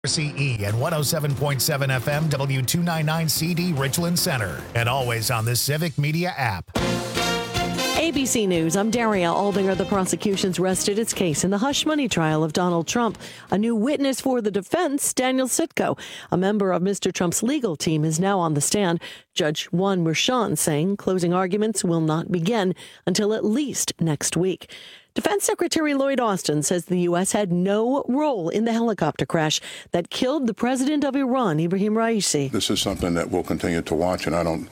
CE and 107.7 FM W299CD Richland Center, and always on the Civic Media app. ABC News, I'm Daria Aldinger. The prosecution's rested its case in the hush money trial of Donald Trump. A new witness for the defense, Daniel Sitko, a member of Mr. Trump's legal team, is now on the stand. Judge Juan Merchan saying closing arguments will not begin until at least next week. Defense Secretary Lloyd Austin says the U.S. had no role in the helicopter crash that killed the president of Iran, Ibrahim Raisi. This is something that we'll continue to watch, and I don't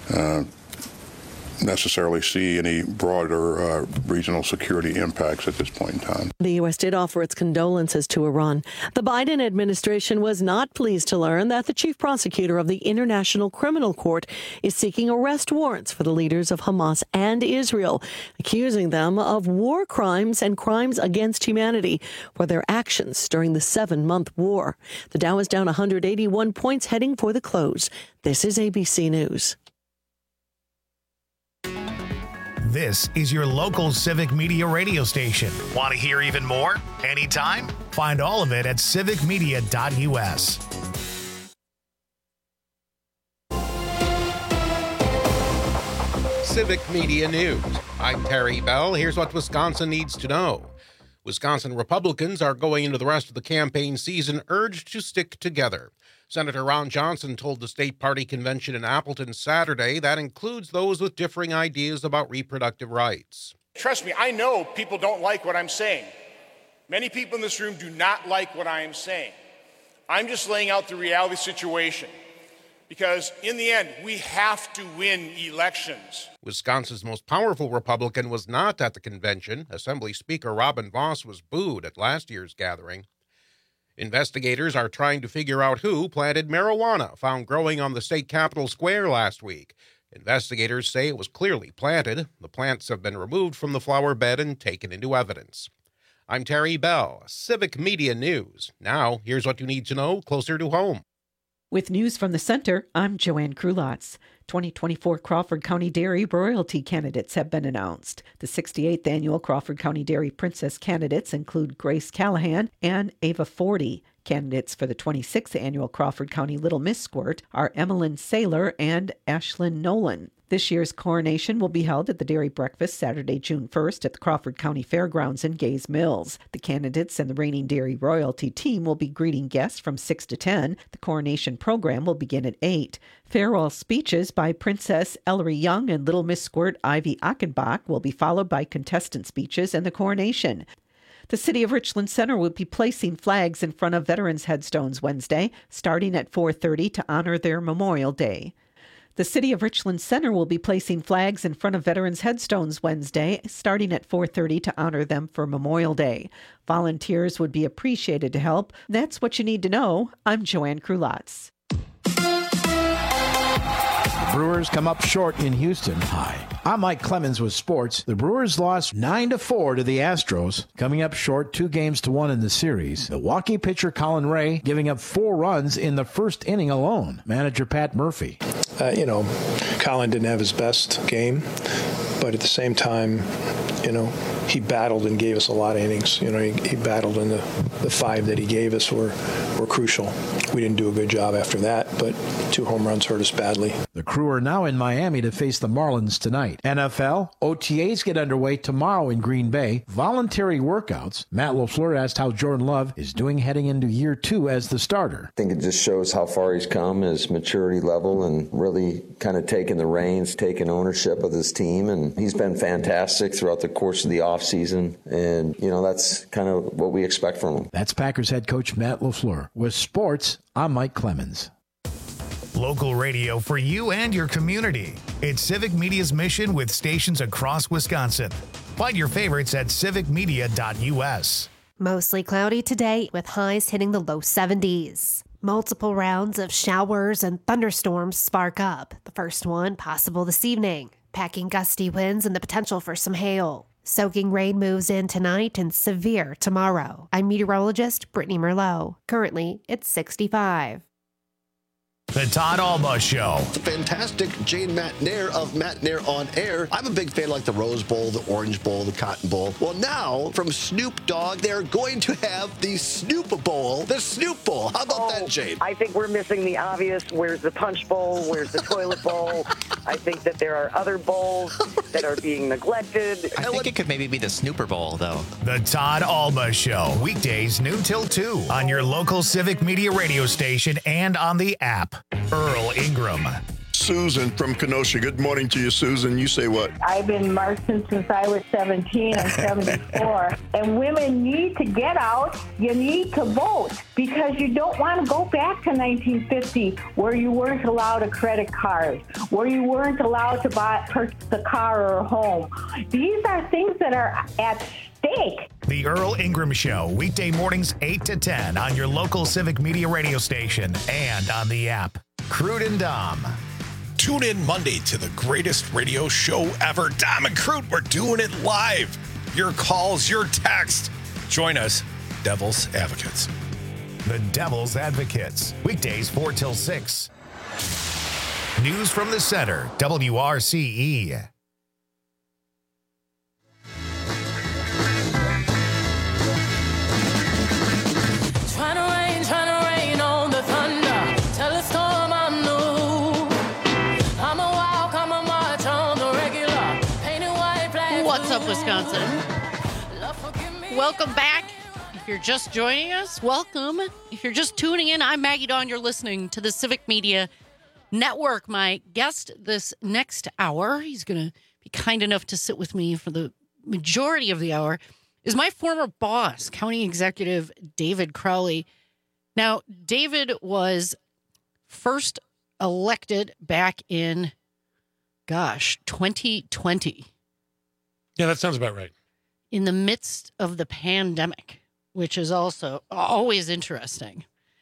necessarily see any broader regional security impacts at this point in time. The U.S. did offer its condolences to Iran. The Biden administration was not pleased to learn that the chief prosecutor of the International Criminal Court is seeking arrest warrants for the leaders of Hamas and Israel, accusing them of war crimes and crimes against humanity for their actions during the 7-month war. The Dow is down 181 points, heading for the close. This is ABC News. This is your local Civic Media radio station. Want to hear even more? Anytime? Find all of it at civicmedia.us. Civic Media News. I'm Terry Bell. Here's what Wisconsin needs to know. Wisconsin Republicans are going into the rest of the campaign season urged to stick together. Senator Ron Johnson told the state party convention in Appleton Saturday that includes those with differing ideas about reproductive rights. Trust me, I know people don't like what I'm saying. Many people in this room do not like what I am saying. I'm just laying out the reality situation. Because in the end, we have to win elections. Wisconsin's most powerful Republican was not at the convention. Assembly Speaker Robin Vos was booed at last year's gathering. Investigators are trying to figure out who planted marijuana found growing on the state capitol square last week. Investigators say it was clearly planted. The plants have been removed from the flower bed and taken into evidence. I'm Terry Bell, Civic Media News. Now, here's what you need to know closer to home. With news from the center, I'm Joanne Krulotz. 2024 Crawford County Dairy royalty candidates have been announced. The 68th annual Crawford County Dairy Princess candidates include Grace Callahan and Ava Forty. Candidates for the 26th annual Crawford County Little Miss Squirt are Emmeline Saylor and Ashlyn Nolan. This year's coronation will be held at the Dairy Breakfast Saturday, June 1st at the Crawford County Fairgrounds in Gays Mills. The candidates and the reigning dairy royalty team will be greeting guests from 6 to 10. The coronation program will begin at 8. Farewell speeches by Princess Ellery Young and Little Miss Squirt Ivy Achenbach will be followed by contestant speeches and the coronation. The City of Richland Center will be placing flags in front of veterans' headstones Wednesday, starting at 4:30 to honor their Memorial Day. The City of Richland Center will be placing flags in front of veterans' headstones Wednesday, starting at 4:30 to honor them for Memorial Day. Volunteers would be appreciated to help. That's what you need to know. I'm Joanne Krulotz. Brewers come up short in Houston. Hi, I'm Mike Clemens with sports. The Brewers lost 9-4 to the Astros, coming up short 2-1 in the series. Milwaukee pitcher Colin Ray giving up 4 runs in the first inning alone. Manager Pat Murphy. Colin didn't have his best game, but at the same time, he battled and gave us a lot of innings. He battled, and the 5 that he gave us were crucial. We didn't do a good job after that, but 2 home runs hurt us badly. The Crew are now in Miami to face the Marlins tonight. NFL, OTAs get underway tomorrow in Green Bay. Voluntary workouts. Matt LaFleur asked how Jordan Love is doing heading into year 2 as the starter. I think it just shows how far he's come, his maturity level, and really kind of taking the reins, taking ownership of this team. And he's been fantastic throughout the course of the offseason. And, that's kind of what we expect from him. That's Packers head coach Matt LaFleur. With sports, I'm Mike Clemens. Local radio for you and your community. It's Civic Media's mission with stations across Wisconsin. Find your favorites at civicmedia.us. Mostly cloudy today with highs hitting the low 70s. Multiple rounds of showers and thunderstorms spark up. The first one possible this evening. Packing gusty winds and the potential for some hail. Soaking rain moves in tonight and severe tomorrow. I'm meteorologist Brittany Merlot. Currently, it's 65. The Todd Alba Show. The fantastic Jane Matt Nair of Matt Nair on Air. I'm a big fan of like the Rose Bowl, the Orange Bowl, the Cotton Bowl. Well, now from Snoop Dogg, they're going to have the Snoop Bowl, the Snoop Bowl. How about that, Jane? I think we're missing the obvious. Where's the Punch Bowl? Where's the Toilet Bowl? I think that there are other bowls that are being neglected. I think it could maybe be the Snooper Bowl, though. The Todd Alba Show. Weekdays noon till 2 on your local Civic Media radio station and on the app. Earl Ingram. Susan from Kenosha. Good morning to you, Susan. You say what? I've been marching since I was 17. I'm 74. And women need to get out. You need to vote because you don't want to go back to 1950 where you weren't allowed a credit card, where you weren't allowed to purchase a car or a home. These are things that are at stake. The Earl Ingram Show, weekday mornings 8 to 10 on your local Civic Media radio station and on the app. Crude and Dom. Tune in Monday to the greatest radio show ever. Dom and Crude, we're doing it live. Your calls, your text. Join us, Devil's Advocates. The Devil's Advocates, weekdays 4 till 6. News from the center, WRCE. What's up, Wisconsin? Welcome back. If you're just joining us, welcome. If you're just tuning in, I'm Maggie Dawn. You're listening to the Civic Media Network. My guest this next hour, he's going to be kind enough to sit with me for the majority of the hour, is my former boss, County Executive David Crowley. Now, David was first elected back in, 2020. Yeah, that sounds about right. In the midst of the pandemic, which is also always interesting.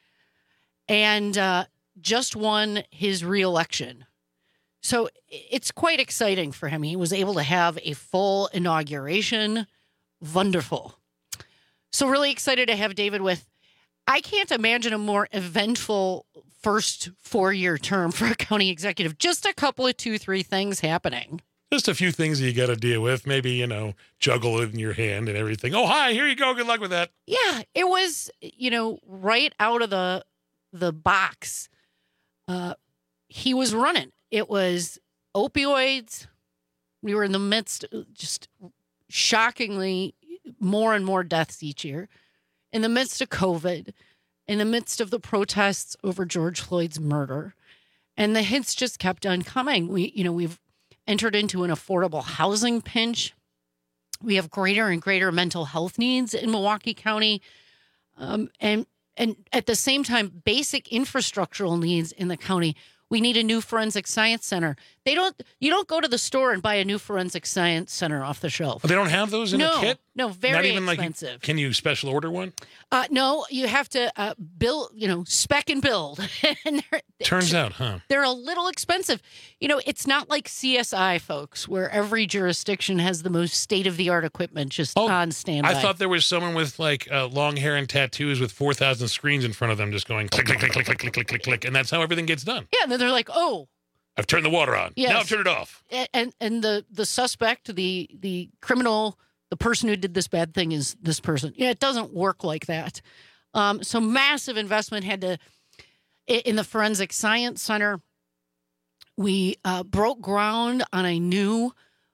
And just won his reelection. So it's quite exciting for him. He was able to have a full inauguration. Wonderful. So really excited to have David with. I can't imagine a more eventful first 4-year term for a county executive. Just a couple of 2-3 things happening. Just a few things that you got to deal with. Maybe, juggle it in your hand and everything. Oh, hi, here you go. Good luck with that. Yeah, it was, right out of the box. He was running. It was opioids. We were in the midst, just shockingly, more and more deaths each year. In the midst of COVID, in the midst of the protests over George Floyd's murder. And the hits just kept on coming. We've entered into an affordable housing pinch. We have greater and greater mental health needs in Milwaukee County. And at the same time, basic infrastructural needs in the county. We need a new forensic science center. You don't go to the store and buy a new forensic science center off the shelf. They don't have those in a kit? No, very Not even expensive. Can you special order one? No, you have to build, spec and build. And Turns out, huh? They're a little expensive. It's not like CSI, folks, where every jurisdiction has the most state-of-the-art equipment just on standby. I thought there was someone with long hair and tattoos with 4,000 screens in front of them just going click, click, click, click, click, click, click, click, click, and that's how everything gets done. Yeah, and then they're like, oh. I've turned the water on. Yes. Now I've turned it off. And the suspect, the criminal, the person who did this bad thing is this person. Yeah, it doesn't work like that. So massive investment in the Forensic Science Center. We broke ground on a new,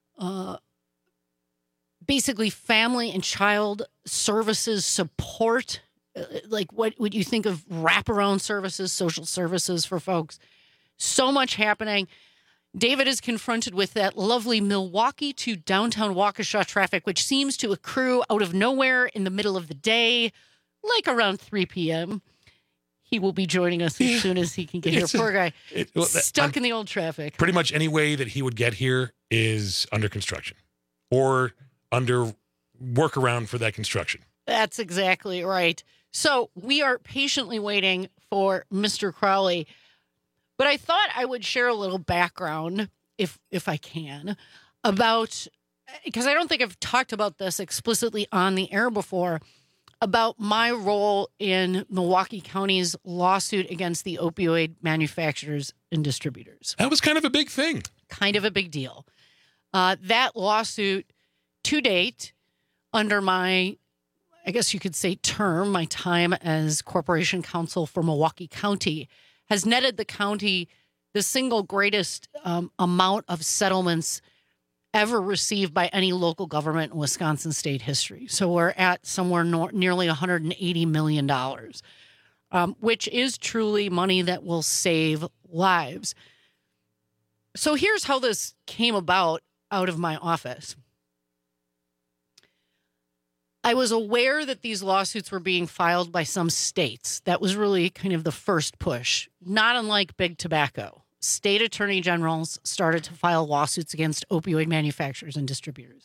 basically family and child services support. Like what would you think of wraparound services, social services for folks? So much happening. David is confronted with that lovely Milwaukee to downtown Waukesha traffic, which seems to accrue out of nowhere in the middle of the day, like around 3 p.m. He will be joining us as soon as he can get here. Poor guy. Stuck in the old traffic. Pretty much any way that he would get here is under construction or under workaround for that construction. That's exactly right. So we are patiently waiting for Mr. Crowley. But I thought I would share a little background, if I can, about, because I don't think I've talked about this explicitly on the air before, about my role in Milwaukee County's lawsuit against the opioid manufacturers and distributors. That was kind of a big thing. Kind of a big deal. That lawsuit, to date, under my, I guess you could say, term, my time as corporation counsel for Milwaukee County, has netted the county the single greatest amount of settlements ever received by any local government in Wisconsin state history. So we're at somewhere nearly $180 million, which is truly money that will save lives. So here's how this came about out of my office. I was aware that these lawsuits were being filed by some states. That was really kind of the first push, not unlike big tobacco. State attorney generals started to file lawsuits against opioid manufacturers and distributors.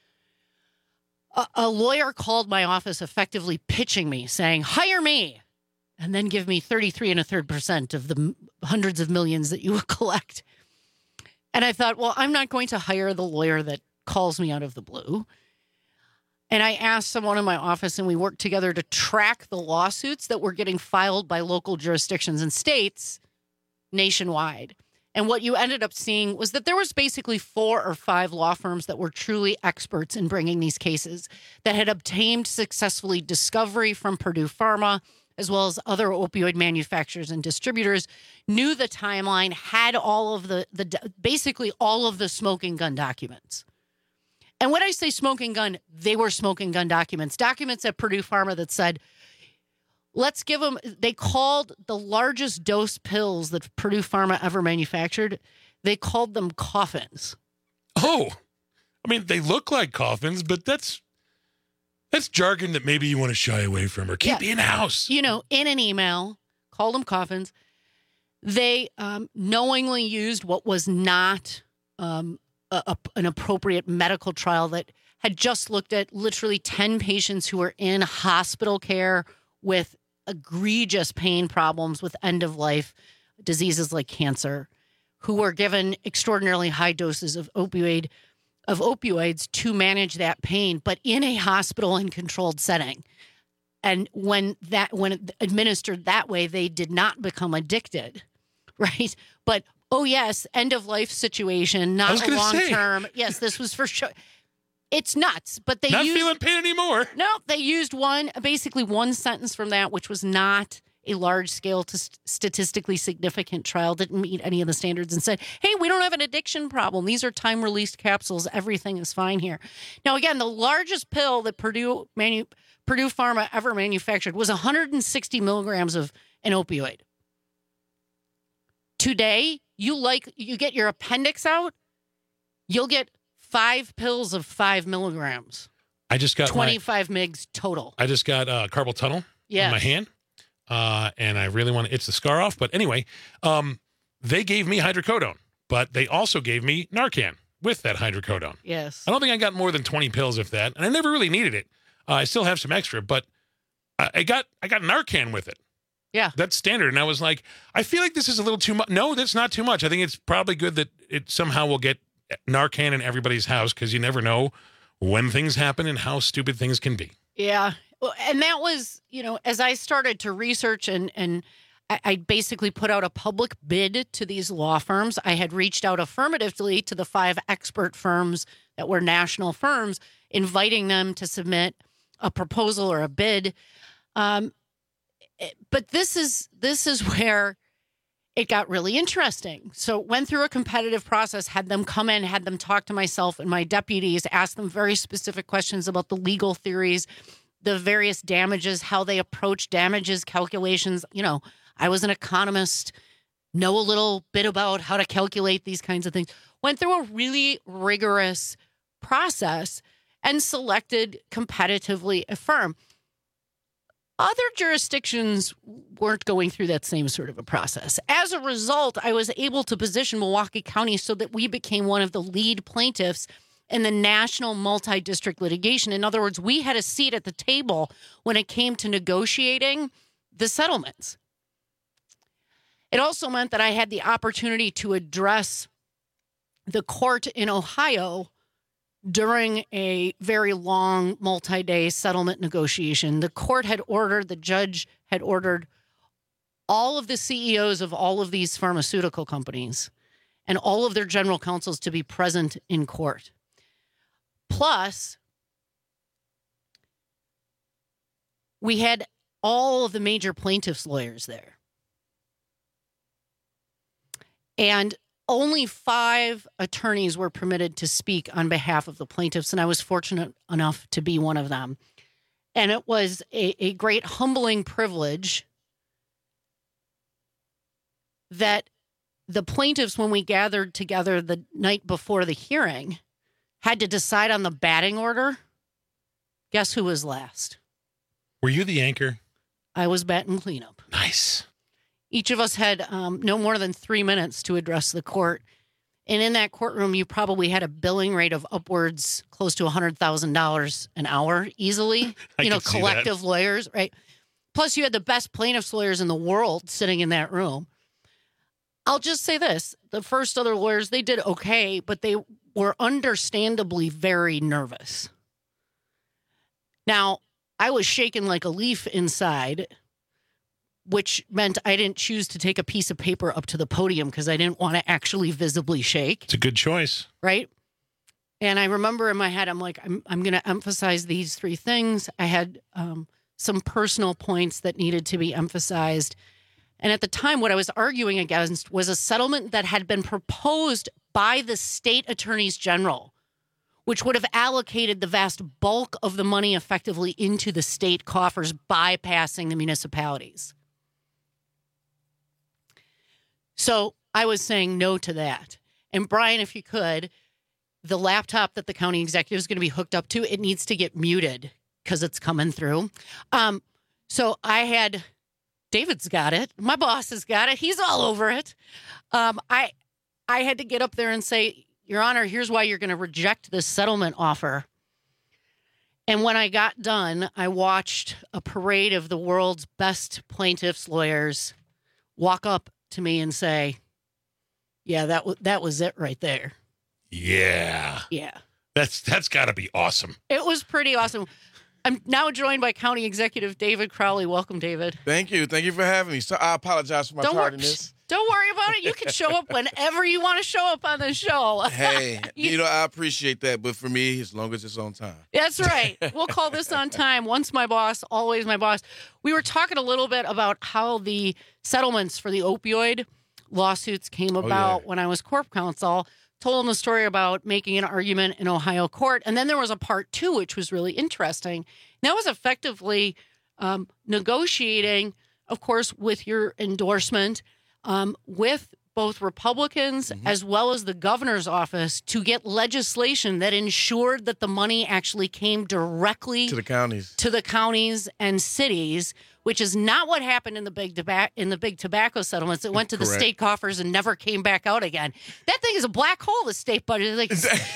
A lawyer called my office effectively pitching me, saying, hire me, and then give me 33 1/3% of the hundreds of millions that you will collect. And I thought, well, I'm not going to hire the lawyer that calls me out of the blue. And I asked someone in my office, and we worked together to track the lawsuits that were getting filed by local jurisdictions and states nationwide. And what you ended up seeing was that there was basically 4 or 5 law firms that were truly experts in bringing these cases, that had obtained successfully discovery from Purdue Pharma, as well as other opioid manufacturers and distributors, knew the timeline, had all of basically all of the smoking gun documents. And when I say smoking gun, they were smoking gun documents at Purdue Pharma that said, let's give them, they called the largest dose pills that Purdue Pharma ever manufactured, they called them coffins. Oh, I mean, they look like coffins, but that's jargon that maybe you want to shy away from or keep in-house. You know, in an email, called them coffins. They knowingly used what was not an appropriate medical trial that had just looked at literally 10 patients who were in hospital care with egregious pain problems with end-of-life diseases like cancer, who were given extraordinarily high doses of opioids to manage that pain, but in a hospital and controlled setting. And when administered that way, they did not become addicted, right? But, oh yes, end-of-life situation, not a long-term. Yes, this was for sure. It's nuts, but they not feeling pain anymore. No, they used basically one sentence from that, which was not a large-scale statistically significant trial, didn't meet any of the standards, and said, hey, we don't have an addiction problem. These are time-released capsules. Everything is fine here. Now, again, the largest pill that Purdue Pharma ever manufactured was 160 milligrams of an opioid. Today, you get your appendix out, you'll get 5 pills of 5 milligrams. I just got 25 mgs total. I just got carpal tunnel on my hand, and I really want to itch the scar off. But anyway, they gave me hydrocodone, but they also gave me Narcan with that hydrocodone. Yes. I don't think I got more than 20 pills, if that, and I never really needed it. I still have some extra, but I got Narcan with it. Yeah. That's standard. And I was like, I feel like this is a little too much. No, that's not too much. I think it's probably good that it somehow will get Narcan in everybody's house, because you never know when things happen and how stupid things can be. Yeah. Well, and that was, as I started to research and I basically put out a public bid to these law firms. I had reached out affirmatively to the 5 expert firms that were national firms, inviting them to submit a proposal or a bid. But this is where it got really interesting. So went through a competitive process, had them come in, had them talk to myself and my deputies, asked them very specific questions about the legal theories, the various damages, how they approach damages calculations. I was an economist, know a little bit about how to calculate these kinds of things. Went through a really rigorous process and selected competitively a firm. Other jurisdictions weren't going through that same sort of a process. As a result, I was able to position Milwaukee County so that we became one of the lead plaintiffs in the national multi-district litigation. In other words, we had a seat at the table when it came to negotiating the settlements. It also meant that I had the opportunity to address the court in Ohio during a very long multi-day settlement negotiation, the judge had ordered all of the CEOs of all of these pharmaceutical companies and all of their general counsels to be present in court. Plus, we had all of the major plaintiffs' lawyers there. And only 5 attorneys were permitted to speak on behalf of the plaintiffs, and I was fortunate enough to be one of them. And it was a great humbling privilege that the plaintiffs, when we gathered together the night before the hearing, had to decide on the batting order. Guess who was last? Were you the anchor? I was batting cleanup. Nice. Each of us had no more than 3 minutes to address the court. And in that courtroom, you probably had a billing rate of upwards close to $100,000 an hour easily. Collective lawyers, right? Plus, you had the best plaintiffs' lawyers in the world sitting in that room. I'll just say this. The first other lawyers, they did okay, but they were understandably very nervous. Now, I was shaking like a leaf inside, which meant I didn't choose to take a piece of paper up to the podium because I didn't want to actually visibly shake. It's a good choice. Right? And I remember in my head, I'm like, I'm going to emphasize these 3 things. I had some personal points that needed to be emphasized. And at the time, what I was arguing against was a settlement that had been proposed by the state attorneys general, which would have allocated the vast bulk of the money effectively into the state coffers, bypassing the municipalities. So I was saying no to that. And Brian, if you could, the laptop that the county executive is going to be hooked up to, it needs to get muted because it's coming through. So I had... David's got it. My boss has got it. He's all over it. I had to get up there and say, Your Honor, here's why you're going to reject this settlement offer. And when I got done, I watched a parade of the world's best plaintiffs' lawyers walk up to me and say, yeah, that was it right there. Yeah. Yeah. That's got to be awesome. It was pretty awesome. I'm now joined by County Executive David Crowley. Welcome, David. Thank you. Thank you for having me. So I apologize for my tardiness. Don't worry about it. You can show up whenever you want to show up on the show. Hey, I appreciate that. But for me, as long as it's on time. That's right. We'll call this on time. Once my boss, always my boss. We were talking a little bit about how the settlements for the opioid lawsuits came about when I was corp counsel. Told him the story about making an argument in Ohio court. And then there was a part 2, which was really interesting. And that was effectively negotiating, of course, with your endorsement, with both Republicans as well as the governor's office to get legislation that ensured that the money actually came directly to the counties and cities, which is not what happened in the big tobacco settlements. It went to the state coffers and never came back out again. That thing is a black hole, the state budget. Like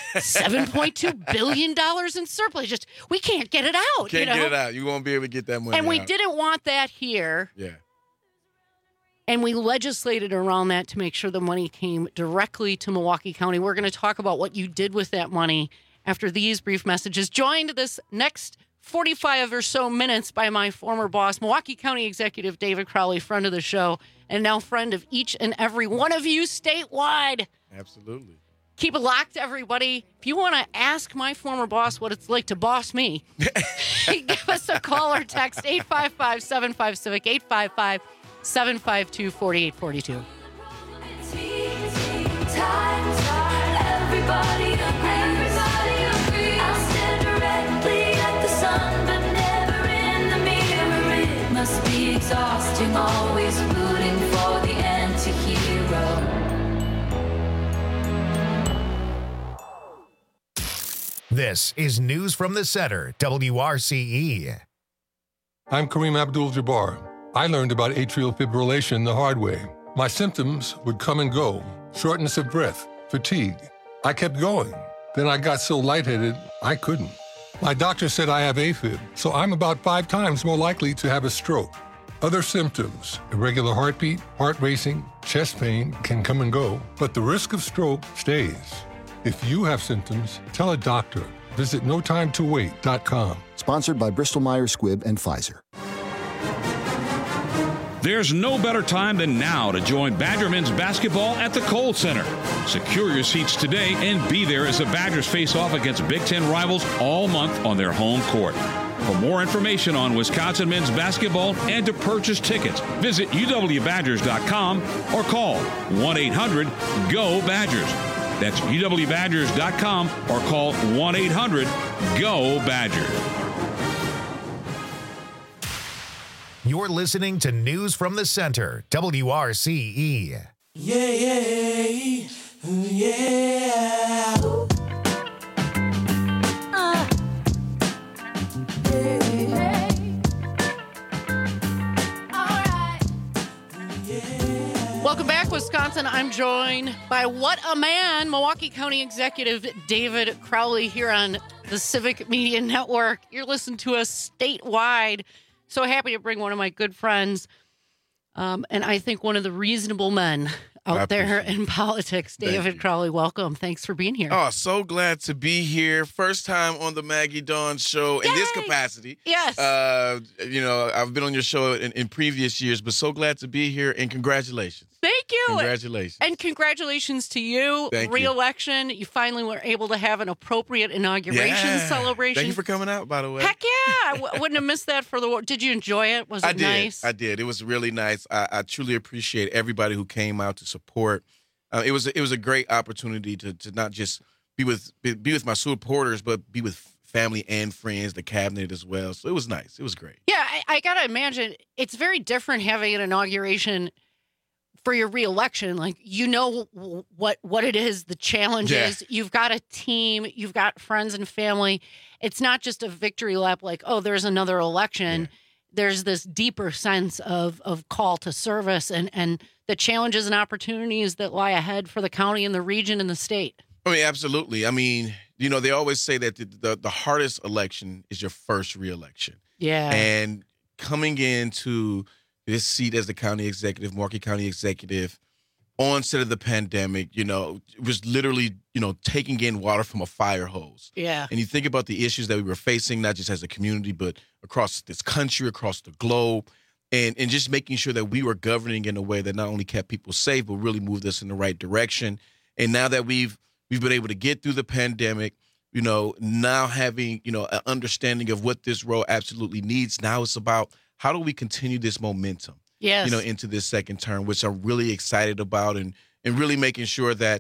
$7.2 billion in surplus. Just, we can't get it out. Get it out. You won't be able to get that money And we out. didn't want that here. Yeah. And we legislated around that to make sure the money came directly to Milwaukee County. We're going to talk about what you did with that money after these brief messages. Joined this next 45 or so minutes by my former boss, Milwaukee County Executive David Crowley, friend of the show, and now friend of each and every one of you statewide. Absolutely. Keep it locked, everybody. If you want to ask my former boss what it's like to boss me, give us a call or text 855-75-CIVIC, 855-752-4842. Everybody agrees. I'll stare directly at the sun, but never in the mirror. It must be exhausting, always rooting for the anti-hero. This is News from the Center, WRCE. I'm Kareem Abdul-Jabbar. I learned about atrial fibrillation the hard way. My symptoms would come and go, shortness of breath, fatigue. I kept going. Then I got so lightheaded, I couldn't. My doctor said I have AFib, so I'm about 5 times more likely to have a stroke. Other symptoms, irregular heartbeat, heart racing, chest pain can come and go, but the risk of stroke stays. If you have symptoms, tell a doctor. Visit notimetowait.com. Sponsored by Bristol-Myers Squibb and Pfizer. There's no better time than now to join Badger men's basketball at the Kohl Center. Secure your seats today and be there as the Badgers face off against Big Ten rivals all month on their home court. For more information on Wisconsin men's basketball and to purchase tickets, visit uwbadgers.com or call 1-800-GO-BADGERS. That's uwbadgers.com or call 1-800-GO-BADGERS. You're listening to News from the Center, WRCE. Yeah, yeah, yeah. Welcome back, Wisconsin. I'm joined by What a Man, Milwaukee County Executive David Crowley here on the Civic Media Network. You're listening to us statewide. So happy to bring one of my good friends, and I think one of the reasonable men out there in politics. David Crowley, welcome. Thanks for being here. Oh, so glad to be here. First time on the Maggie Dawn show in this capacity. Yes. I've been on your show in previous years, but so glad to be here, and congratulations. Thank you. Congratulations. And congratulations to you. Thank you. Re-election. You finally were able to have an appropriate inauguration celebration. Thank you for coming out, by the way. Heck yeah. I wouldn't have missed that for the world. Did you enjoy it? Was it nice? I did. It was really nice. I truly appreciate everybody who came out to support. It was a great opportunity to not just be with my supporters, but be with family and friends, the cabinet as well. So it was nice. It was great. Yeah, I got to imagine it's very different having an inauguration for your reelection. Like, you know what it is, the challenges. Yeah. You've got a team, you've got friends and family. It's not just a victory lap like, oh, there's another election. Yeah. There's this deeper sense of call to service and the challenges and opportunities that lie ahead for the county and the region and the state. I mean, absolutely. I mean, they always say that the hardest election is your first reelection. Yeah. And coming into this seat as the county executive, Milwaukee County executive, onset of the pandemic, it was literally, taking in water from a fire hose. Yeah. And you think about the issues that we were facing, not just as a community, but across this country, across the globe, and just making sure that we were governing in a way that not only kept people safe, but really moved us in the right direction. And now that we've been able to get through the pandemic, now having, an understanding of what this role absolutely needs, now it's about how do we continue this momentum, yes, into this second term, which I'm really excited about, and really making sure that,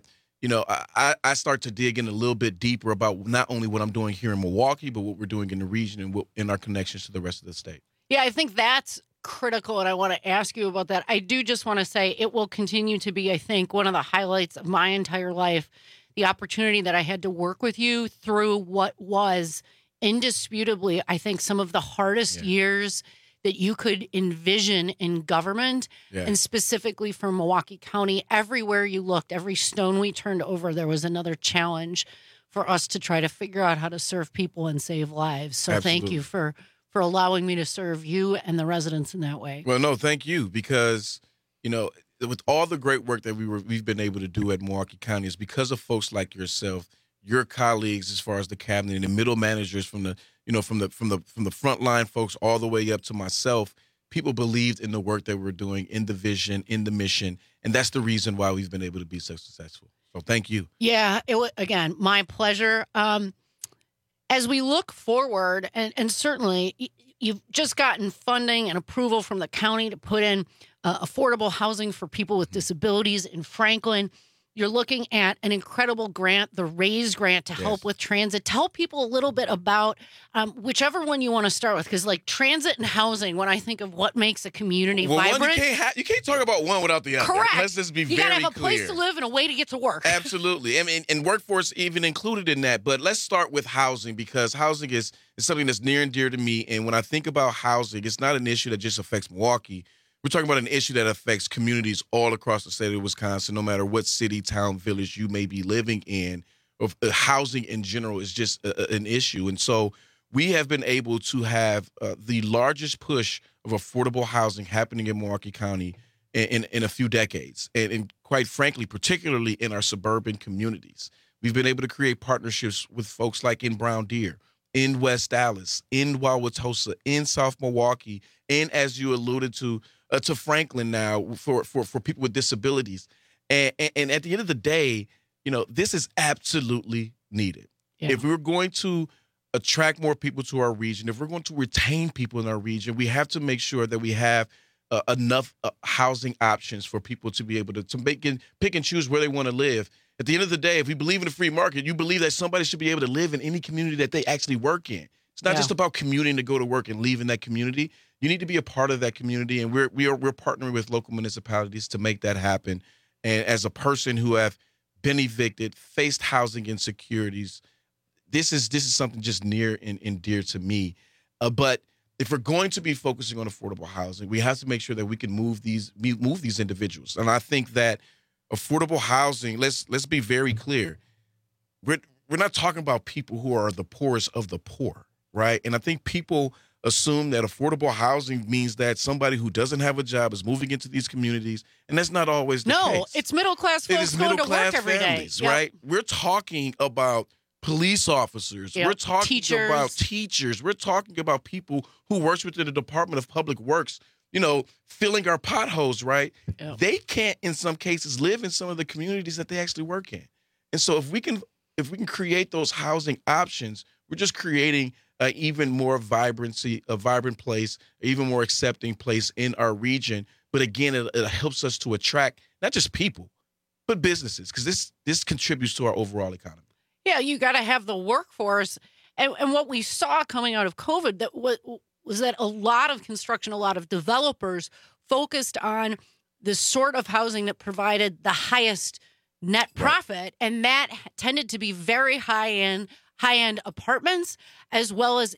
I start to dig in a little bit deeper about not only what I'm doing here in Milwaukee, but what we're doing in the region and in our connections to the rest of the state. Yeah, I think that's critical, and I want to ask you about that. I do just want to say it will continue to be, I think, one of the highlights of my entire life, the opportunity that I had to work with you through what was indisputably, I think, some of the hardest years that you could envision in government, and specifically for Milwaukee County. Everywhere you looked, every stone we turned over, there was another challenge for us to try to figure out how to serve people and save lives. So Thank you for allowing me to serve you and the residents in that way. Well, no, thank you, because, with all the great work that we've been able to do at Milwaukee County, is because of folks like yourself, your colleagues, as far as the cabinet and the middle managers from the frontline folks all the way up to myself. People believed in the work that we're doing, in the vision, in the mission, and that's the reason why we've been able to be so successful. So thank you. Yeah, it was, again, my pleasure. As we look forward, and certainly you've just gotten funding and approval from the county to put in affordable housing for people with disabilities in Franklin. You're looking at an incredible grant, the RAISE grant, to help with transit. Tell people a little bit about whichever one you want to start with, because like transit and housing, when I think of what makes a community vibrant. You can't talk about one without the other. Correct. Let's just be very clear. You got to have a clear. place to live and a way to get to work. Absolutely. I mean, and workforce even included in that. But let's start with housing, because housing is something that's near and dear to me. And when I think about housing, it's not an issue that just affects Milwaukee. We're talking about an issue that affects communities all across the state of Wisconsin, no matter what city, town, village you may be living in. Housing in general is just an issue. And so we have been able to have the largest push of affordable housing happening in Milwaukee County in a few decades. And quite frankly, particularly in our suburban communities. We've been able to create partnerships with folks like in Brown Deer, in West Dallas, in Wauwatosa, in South Milwaukee, and as you alluded to Franklin now for people with disabilities. And at the end of the day, this is absolutely needed. Yeah. If we're going to attract more people to our region, if we're going to retain people in our region, we have to make sure that we have enough housing options for people to be able to pick and choose where they want to live. At the end of the day, if we believe in the free market, you believe that somebody should be able to live in any community that they actually work in. It's not just about commuting to go to work and leaving that community. You need to be a part of that community, and we're partnering with local municipalities to make that happen. And as a person who have been evicted, faced housing insecurities, this is something just near and dear to me. But if we're going to be focusing on affordable housing, we have to make sure that we can move these individuals. And I think that affordable housing, let's be very clear. We're not talking about people who are the poorest of the poor, right? And I think people assume that affordable housing means that somebody who doesn't have a job is moving into these communities, and that's not always the case. No, it's middle-class folks going to work every day. Right? We're talking about police officers. Yep. We're talking about teachers. We're talking about people who work within the Department of Public Works, filling our potholes, right? Yep. They can't, in some cases, live in some of the communities that they actually work in. And so if we can create those housing options, we're just creating even more vibrancy, a vibrant place, even more accepting place in our region. But again, it helps us to attract not just people, but businesses, because this contributes to our overall economy. Yeah, you got to have the workforce. And what we saw coming out of COVID was that a lot of construction, a lot of developers focused on the sort of housing that provided the highest net profit. And that tended to be very high-end apartments, as well as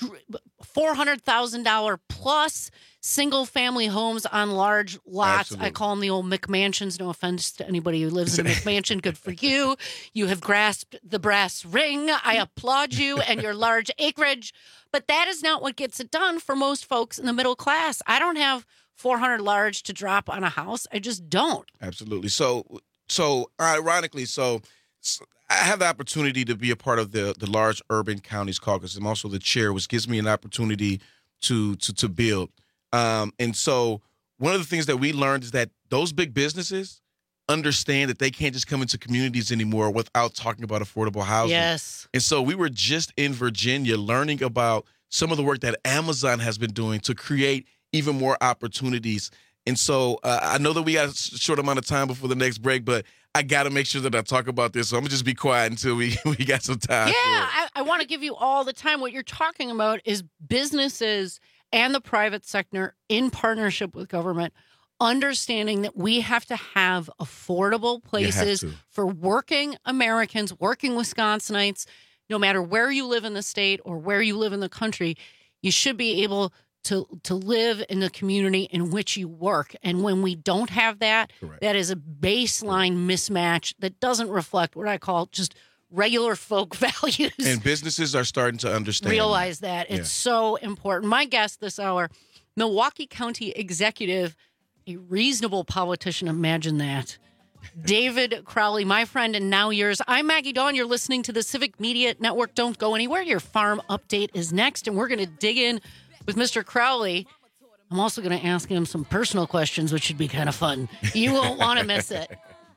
$400,000 plus single-family homes on large lots. Absolutely. I call them the old McMansions. No offense to anybody who lives in a McMansion. Good for you. You have grasped the brass ring. I applaud you and your large acreage. But that is not what gets it done for most folks in the middle class. I don't have 400 large to drop on a house. I just don't. Absolutely. So ironically, I have the opportunity to be a part of the large urban counties caucus. I'm also the chair, which gives me an opportunity to build. And so one of the things that we learned is that those big businesses understand that they can't just come into communities anymore without talking about affordable housing. Yes. And so we were just in Virginia learning about some of the work that Amazon has been doing to create even more opportunities. And so I know that we got a short amount of time before the next break, but I got to make sure that I talk about this. So I'm going to just be quiet until we got some time. Yeah, I want to give you all the time. What you're talking about is businesses and the private sector in partnership with government, understanding that we have to have affordable places for working Americans, working Wisconsinites, no matter where you live in the state or where you live in the country. You should be able to live in the community in which you work. And when we don't have that, that is a baseline mismatch that doesn't reflect what I call just regular folk values. And businesses are starting to understand. Realize that. It's so important. My guest this hour, Milwaukee County Executive, a reasonable politician, imagine that. David Crowley, my friend, and now yours. I'm Maggie Dawn. You're listening to the Civic Media Network. Don't go anywhere. Your farm update is next, and we're going to dig in with Mr. Crowley. I'm also going to ask him some personal questions, which should be kind of fun. You won't want to miss it.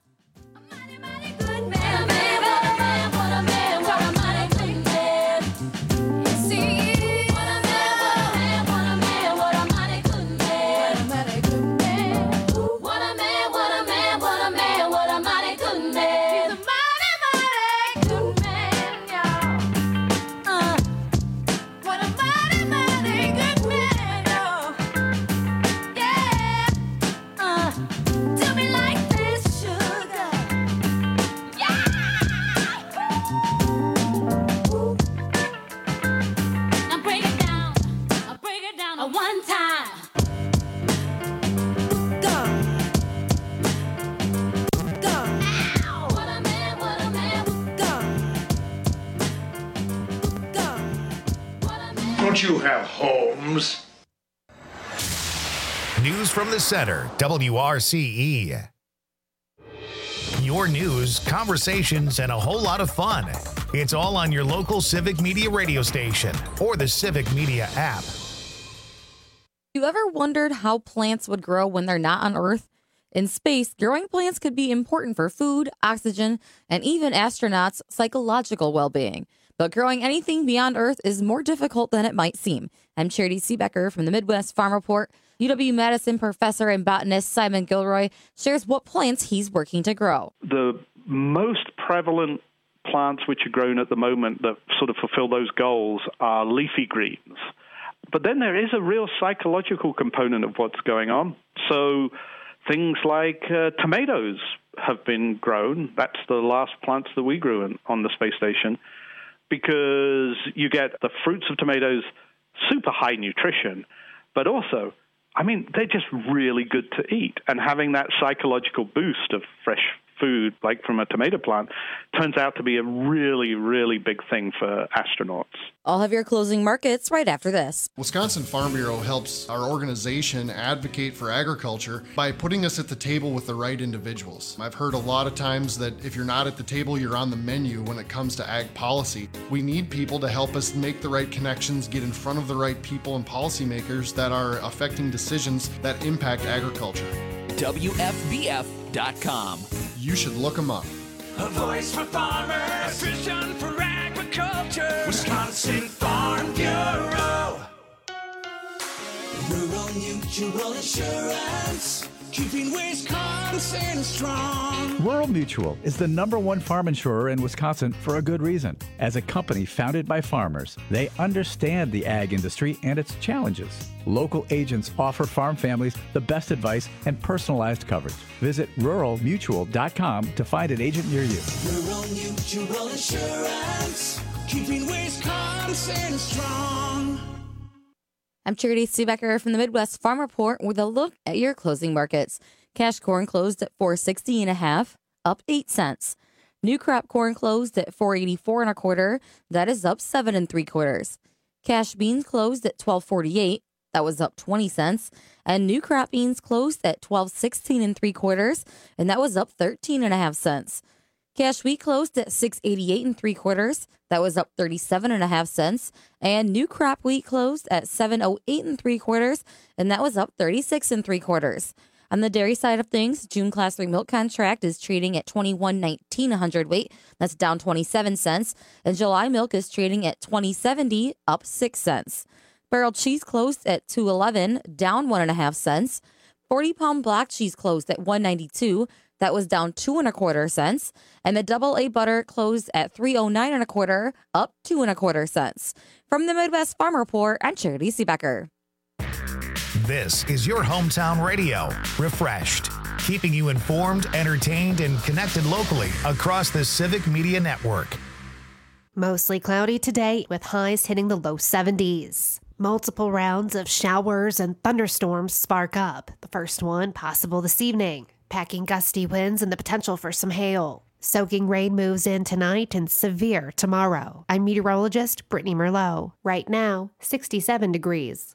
Don't you have homes? News from the center, WRCE. Your news, conversations, and a whole lot of fun. It's all on your local Civic Media radio station or the Civic Media app. You ever wondered how plants would grow when they're not on Earth? In space, growing plants could be important for food, oxygen, and even astronauts' psychological well-being. But growing anything beyond Earth is more difficult than it might seem. I'm Charity Seebecker from the Midwest Farm Report. UW-Madison professor and botanist Simon Gilroy shares what plants he's working to grow. The most prevalent plants which are grown at the moment that sort of fulfill those goals are leafy greens. But then there is a real psychological component of what's going on. So things like tomatoes have been grown. That's the last plants that we grew on the space station, because you get the fruits of tomatoes, super high nutrition, but also, I mean, they're just really good to eat. And having that psychological boost of fresh food, like from a tomato plant, turns out to be a really, really big thing for astronauts. I'll have your closing markets right after this. Wisconsin Farm Bureau helps our organization advocate for agriculture by putting us at the table with the right individuals. I've heard a lot of times that if you're not at the table, you're on the menu when it comes to ag policy. We need people to help us make the right connections, get in front of the right people and policymakers that are affecting decisions that impact agriculture. WFBF.com. You should look them up. A voice for farmers, a vision for agriculture. Wisconsin Farm Bureau. Rural Mutual Insurance, keeping Wisconsin strong. Rural Mutual is the #1 farm insurer in Wisconsin for a good reason. As a company founded by farmers, they understand the ag industry and its challenges. Local agents offer farm families the best advice and personalized coverage. Visit ruralmutual.com to find an agent near you. Rural Mutual Insurance, keeping Wisconsin strong. I'm Charity Seebecker from the Midwest Farm Report with a look at your closing markets. Cash corn closed at $4.60.5, up 8 cents. New crop corn closed at $4.84 1/4. That is up 7 3/4. Cash beans closed at $12.48. That was up 20 cents. And new crop beans closed at $12.16 3/4, and that was up 13.5 cents. Cash wheat closed at $6.88 3/4. That was up 37.5 cents. And new crop wheat closed at $7.08 3/4, and that was up 36 3/4. On the dairy side of things, June Class 3 milk contract is trading at $21.19 a hundredweight. That's down 27 cents. And July milk is trading at $20.70, up 6 cents. Barrel cheese closed at $2.11, down 1.5 cents. 40-pound block cheese closed at $1.92. That was down 2 1/4 cents. And the AA butter closed at $3.09 1/4, up 2 1/4 cents. From the Midwest Farm Report, I'm Charity Seebecker. This is your hometown radio, refreshed, keeping you informed, entertained, and connected locally across the Civic Media Network. Mostly cloudy today with highs hitting the low 70s. Multiple rounds of showers and thunderstorms spark up. The first one possible this evening. Packing gusty winds and the potential for some hail. Soaking rain moves in tonight and severe tomorrow. I'm meteorologist Brittany Merlot. Right now, 67 degrees.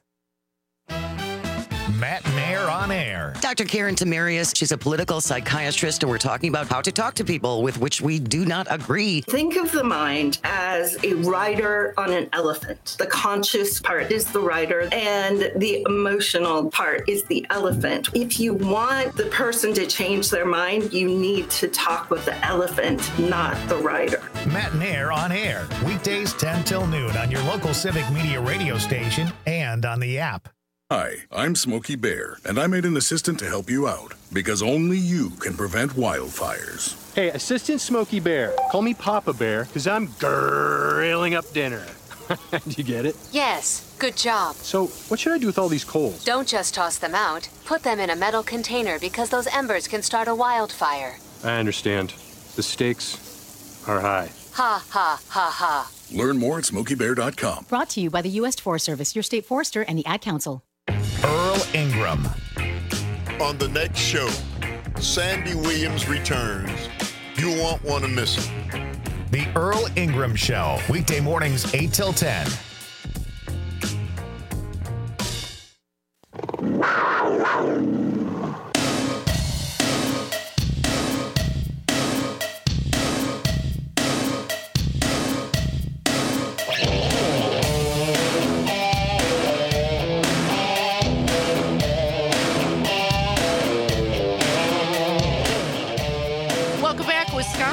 Matt Nair on air. Dr. Karen Tamarius, she's a political psychiatrist, and we're talking about how to talk to people with which we do not agree. Think of the mind as a rider on an elephant. The conscious part is the rider, and the emotional part is the elephant. If you want the person to change their mind, you need to talk with the elephant, not the rider. Matt Nair on air, weekdays 10 till noon on your local Civic Media radio station and on the app. Hi, I'm Smokey Bear, and I made an assistant to help you out, because only you can prevent wildfires. Hey, Assistant Smokey Bear, call me Papa Bear, because I'm grilling up dinner. Do you get it? Yes, good job. So, what should I do with all these coals? Don't just toss them out. Put them in a metal container because those embers can start a wildfire. I understand. The stakes are high. Ha, ha, ha, ha. Learn more at SmokeyBear.com. Brought to you by the U.S. Forest Service, your state forester, and the Ad Council. Earl Ingram. On the next show, Sandy Williams returns. You won't want to miss it. The Earl Ingram Show, weekday mornings 8 till 10.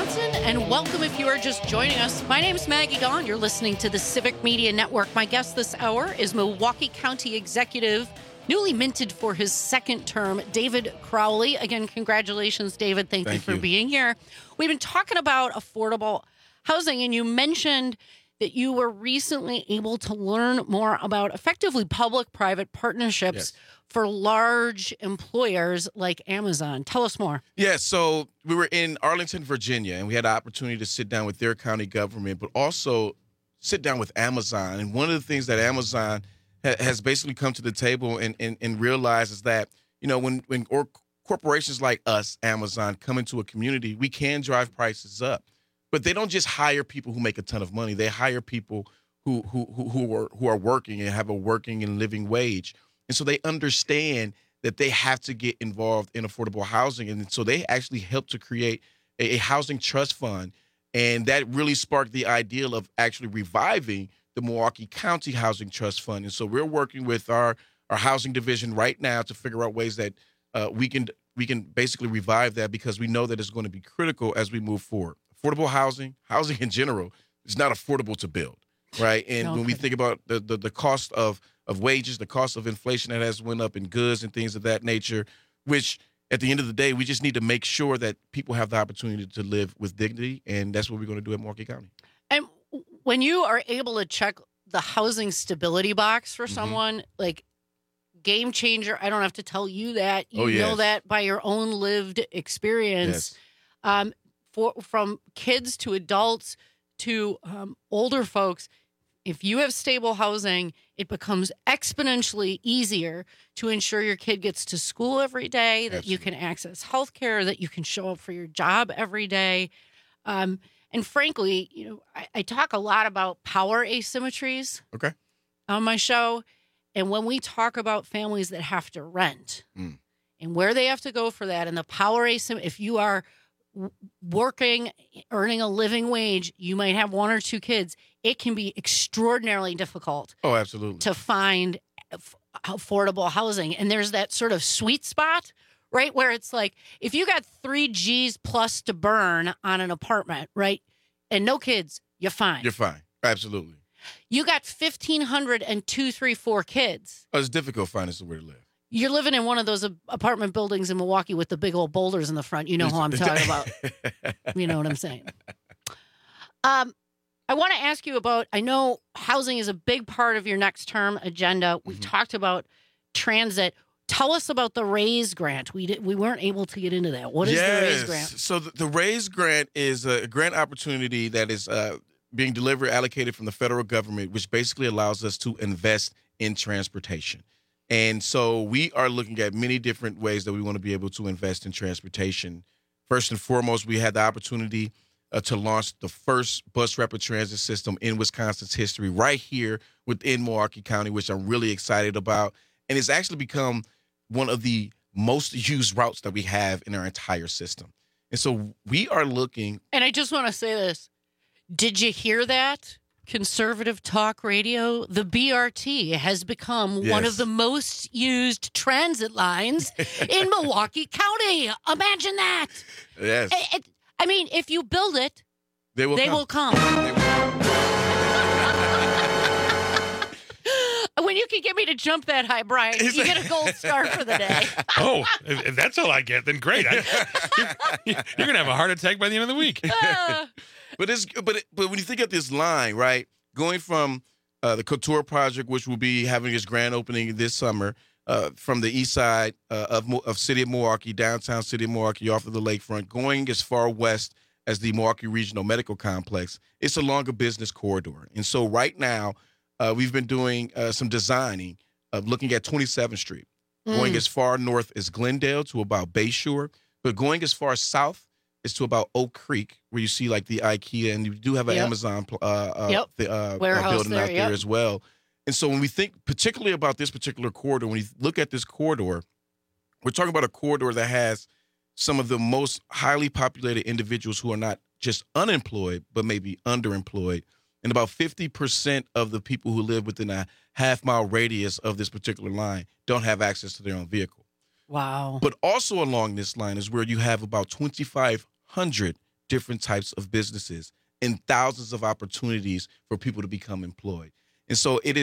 Wisconsin, and welcome if you are just joining us. My name is Maggie Gaughan. You're listening to the Civic Media Network. My guest this hour is Milwaukee County Executive, newly minted for his second term, David Crowley. Again, congratulations, David. Thank you for being here. We've been talking about affordable housing, and you mentioned that you were recently able to learn more about effectively public-private partnerships for large employers like Amazon. Tell us more. Yeah, so we were in Arlington, Virginia, and we had the opportunity to sit down with their county government, but also sit down with Amazon. And one of the things that Amazon has basically come to the table and realized is that, you know, when corporations like us, Amazon, come into a community, we can drive prices up. But they don't just hire people who make a ton of money. They hire people who are working and have a working and living wage. And so they understand that they have to get involved in affordable housing. And so they actually helped to create a housing trust fund. And that really sparked the ideal of actually reviving the Milwaukee County Housing Trust Fund. And so we're working with our housing division right now to figure out ways that we can basically revive that, because we know that it's going to be critical as we move forward. Affordable housing in general, is not affordable to build, right? And when we think about the cost of wages, the cost of inflation that has went up in goods and things of that nature, which at the end of the day, we just need to make sure that people have the opportunity to live with dignity, and that's what we're going to do at Milwaukee County. And when you are able to check the housing stability box for someone, like, game changer, I don't have to tell you that. You know that by your own lived experience. Yes. From kids to adults to older folks, if you have stable housing, it becomes exponentially easier to ensure your kid gets to school every day, that you can access health care, that you can show up for your job every day. And frankly, you know, I talk a lot about power asymmetries on my show. And when we talk about families that have to rent and where they have to go for that, and the power asymmetry, if you are working, earning a living wage, you might have one or two kids, it can be extraordinarily difficult. Oh, absolutely. To find affordable housing. And there's that sort of sweet spot, right? Where it's like, if you got 3 G's plus to burn on an apartment, right? And no kids, you're fine. You're fine. Absolutely. You got 1,500 and 2, 3, 4 kids. Oh, it's difficult finding somewhere to live. You're living in one of those apartment buildings in Milwaukee with the big old boulders in the front. You know who I'm talking about. You know what I'm saying. I want to ask you about, I know housing is a big part of your next term agenda. We've talked about transit. Tell us about the RAISE grant. We weren't able to get into that. What is the RAISE grant? So the RAISE grant is a grant opportunity that is being allocated from the federal government, which basically allows us to invest in transportation. And so we are looking at many different ways that we want to be able to invest in transportation. First and foremost, we had the opportunity to launch the first bus rapid transit system in Wisconsin's history right here within Milwaukee County, which I'm really excited about. And it's actually become one of the most used routes that we have in our entire system. And so we are looking. And I just want to say this. Did you hear that? Conservative talk radio, the BRT has become one of the most used transit lines in Milwaukee County. Imagine that. Yes. I mean, if you build it, they will come. When you can get me to jump that high, Brian, you get a gold star for the day. Oh, if that's all I get, then great. You're going to have a heart attack by the end of the week. But when you think of this line, right, going from the Couture Project, which will be having its grand opening this summer, from the east side of City of Milwaukee, downtown City of Milwaukee, off of the lakefront, going as far west as the Milwaukee Regional Medical Complex, it's along a business corridor. And so right now, we've been doing some designing of looking at 27th Street, going as far north as Glendale to about Bayshore, but going as far south is to about Oak Creek, where you see like the IKEA, and you do have an Amazon warehouse building out there as well. And so when we think particularly about this particular corridor, when you look at this corridor, we're talking about a corridor that has some of the most highly populated individuals who are not just unemployed, but maybe underemployed. And about 50% of the people who live within a half-mile radius of this particular line don't have access to their own vehicle. Wow. But also along this line is where you have about 2,500 different types of businesses and thousands of opportunities for people to become employed. And so it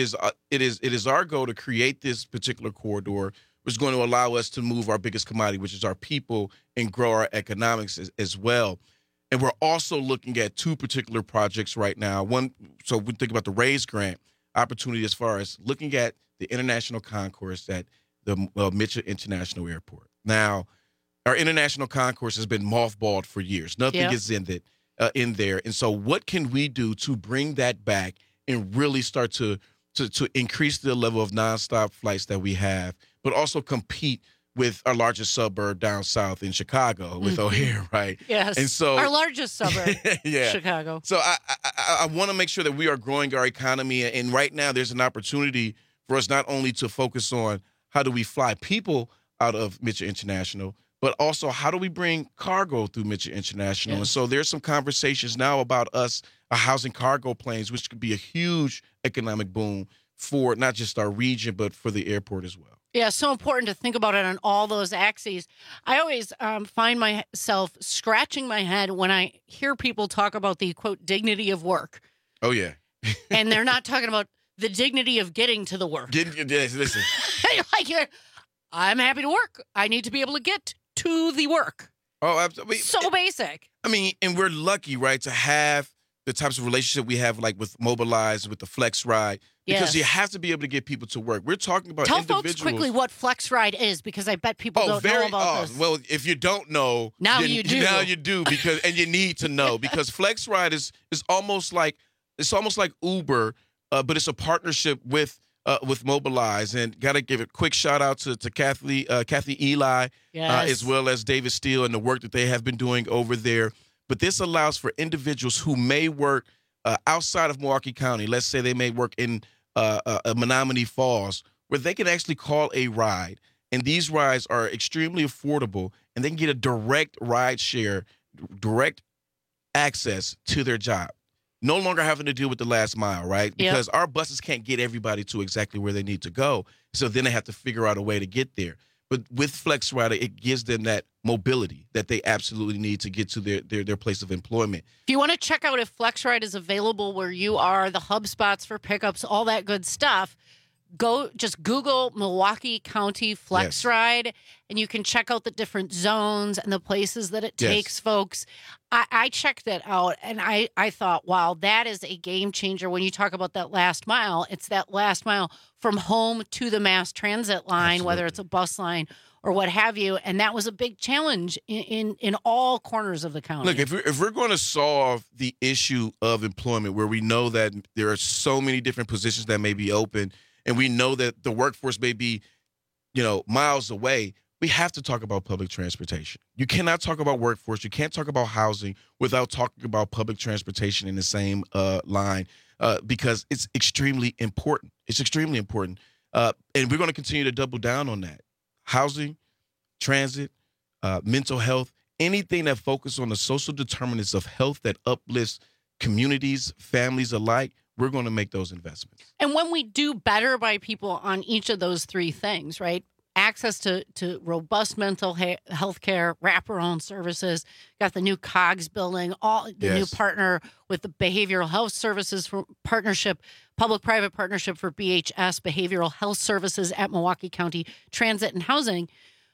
is our goal to create this particular corridor, which is going to allow us to move our biggest commodity, which is our people, and grow our economics as well. And we're also looking at two particular projects right now. One, so we think about the RAISE grant opportunity as far as looking at the international concourse at the Mitchell International Airport. Now, our international concourse has been mothballed for years. Nothing is in there. And so what can we do to bring that back and really start to increase the level of nonstop flights that we have, but also compete with our largest suburb down south in Chicago with O'Hare, right? Yes. And so our largest suburb, Chicago. So I want to make sure that we are growing our economy. And right now there's an opportunity for us not only to focus on how do we fly people out of Mitchell International, but also how do we bring cargo through Mitchell International? Yes. And so there's some conversations now about us housing cargo planes, which could be a huge economic boom for not just our region, but for the airport as well. Yeah, so important to think about it on all those axes. I always find myself scratching my head when I hear people talk about the, quote, dignity of work. Oh, yeah. And they're not talking about the dignity of getting to the work. Listen. Like, I'm happy to work. I need to be able to get to the work. Oh, absolutely. So basic. I mean, and we're lucky, right, to have the types of relationship we have, like with Mobilize, with the Flex Ride, because you have to be able to get people to work. We're talking about individuals. Tell folks quickly what Flex Ride is, because I bet people don't know about this. Well, if you don't know, now you do. Now you do, because and you need to know, because Flex Ride is almost like Uber, but it's a partnership with Mobilize. And got to give a quick shout out to Kathy Eli, as well as David Steele and the work that they have been doing over there. But this allows for individuals who may work outside of Milwaukee County. Let's say they may work in Menominee Falls, where they can actually call a ride. And these rides are extremely affordable, and they can get a direct ride share, direct access to their job. No longer having to deal with the last mile, right? Because our buses can't get everybody to exactly where they need to go. So then they have to figure out a way to get there. But with Flex Rider, it gives them that mobility that they absolutely need to get to their place of employment. If you want to check out if Flex Ride is available where you are, the hub spots for pickups, all that good stuff, just Google Milwaukee County Flex Ride, and you can check out the different zones and the places that it takes folks. I checked that out, and I thought, wow, that is a game changer when you talk about that last mile. It's that last mile from home to the mass transit line, whether it's a bus line or what have you. And that was a big challenge in all corners of the county. Look, if we're going to solve the issue of employment, where we know that there are so many different positions that may be open, and we know that the workforce may be, miles away, we have to talk about public transportation. You cannot talk about workforce. You can't talk about housing without talking about public transportation in the same line, because it's extremely important. It's extremely important. And we're going to continue to double down on that. Housing, transit, mental health, anything that focuses on the social determinants of health that uplifts communities, families alike, we're going to make those investments. And when we do better by people on each of those three things, right? Access to robust mental health care, wraparound services, got the new COGS building, new partner with the Behavioral Health Services partnership, public-private partnership for BHS, Behavioral Health Services at Milwaukee County Transit and Housing.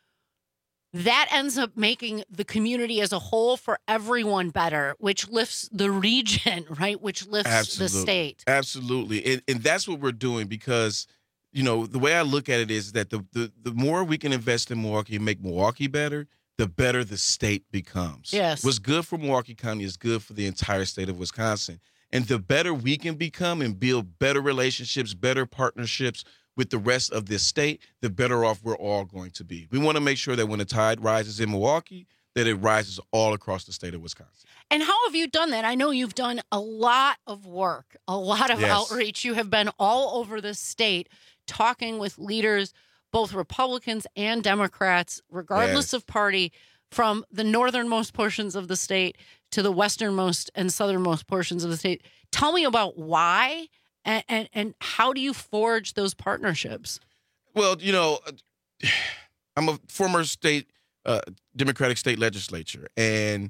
That ends up making the community as a whole for everyone better, which lifts the region, right? Which lifts the state. Absolutely. And that's what we're doing, because, the way I look at it is that the more we can invest in Milwaukee and make Milwaukee better, the better the state becomes. Yes. What's good for Milwaukee County is good for the entire state of Wisconsin. And the better we can become and build better relationships, better partnerships with the rest of this state, the better off we're all going to be. We want to make sure that when the tide rises in Milwaukee, that it rises all across the state of Wisconsin. And how have you done that? I know you've done a lot of work, a lot of outreach. You have been all over the state talking with leaders, both Republicans and Democrats, regardless of party, from the northernmost portions of the state to the westernmost and southernmost portions of the state. Tell me about why and how do you forge those partnerships? Well, I'm a former state Democratic state legislature, and